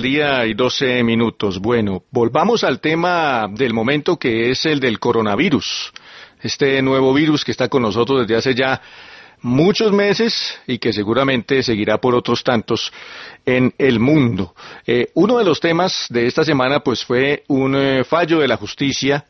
Día y 12 minutos. Bueno, volvamos al tema del momento, que es el del coronavirus. Este nuevo virus que está con nosotros desde hace ya muchos meses y que seguramente seguirá por otros tantos en el mundo. Uno de los temas de esta semana pues fue un fallo de la justicia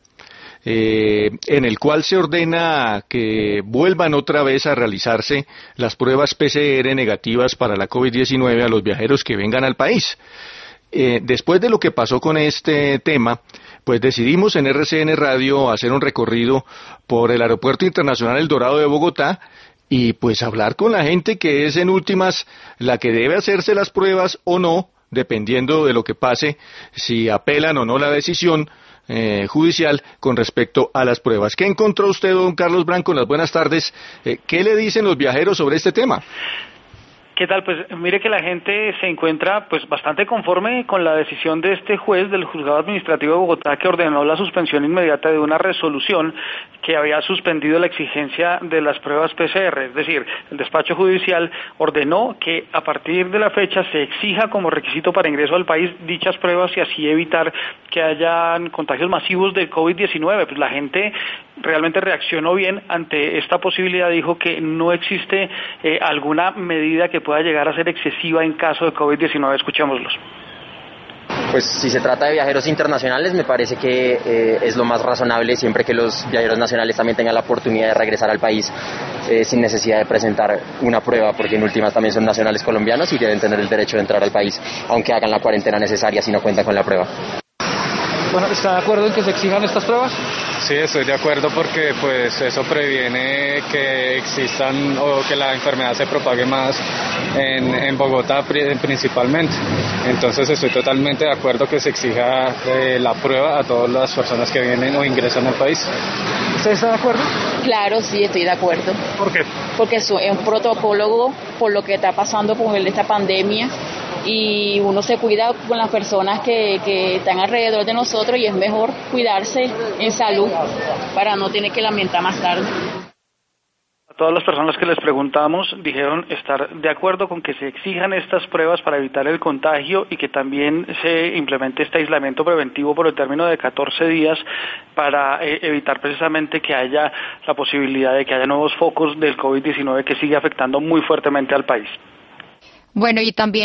en el cual se ordena que vuelvan otra vez a realizarse las pruebas PCR negativas para la COVID-19 a los viajeros que vengan al país. Después de lo que pasó con este tema, pues decidimos en RCN Radio hacer un recorrido por el Aeropuerto Internacional El Dorado de Bogotá y pues hablar con la gente que es en últimas la que debe hacerse las pruebas o no, dependiendo de lo que pase, si apelan o no la decisión judicial con respecto a las pruebas. ¿Qué encontró usted, don Carlos Branco? Las buenas tardes. ¿Qué le dicen los viajeros sobre este tema? ¿Qué tal? Pues mire que la gente se encuentra pues bastante conforme con la decisión de este juez del Juzgado Administrativo de Bogotá, que ordenó la suspensión inmediata de una resolución que había suspendido la exigencia de las pruebas PCR. Es decir, el despacho judicial ordenó que a partir de la fecha se exija como requisito para ingreso al país dichas pruebas y así evitar que hayan contagios masivos de COVID-19. Pues la gente realmente reaccionó bien ante esta posibilidad, dijo que no existe alguna medida que pueda llegar a ser excesiva en caso de COVID-19. Escuchémoslos. Pues si se trata de viajeros internacionales, me parece que es lo más razonable siempre que los viajeros nacionales también tengan la oportunidad de regresar al país sin necesidad de presentar una prueba, porque en últimas también son nacionales colombianos y deben tener el derecho de entrar al país, aunque hagan la cuarentena necesaria si no cuentan con la prueba. Bueno, ¿está de acuerdo en que se exijan estas pruebas? Sí, estoy de acuerdo porque pues eso previene que existan o que la enfermedad se propague más en Bogotá principalmente. Entonces estoy totalmente de acuerdo que se exija la prueba a todas las personas que vienen o ingresan al país. ¿Usted está de acuerdo? Claro, sí, estoy de acuerdo. ¿Por qué? Porque es un protocolo por lo que está pasando con esta pandemia y uno se cuida con las personas que están alrededor de nosotros y es mejor cuidarse en salud para no tener que lamentar más tarde. A todas las personas que les preguntamos dijeron estar de acuerdo con que se exijan estas pruebas para evitar el contagio y que también se implemente este aislamiento preventivo por el término de 14 días para evitar precisamente que haya la posibilidad de que haya nuevos focos del COVID-19 que sigue afectando muy fuertemente al país. Bueno, y también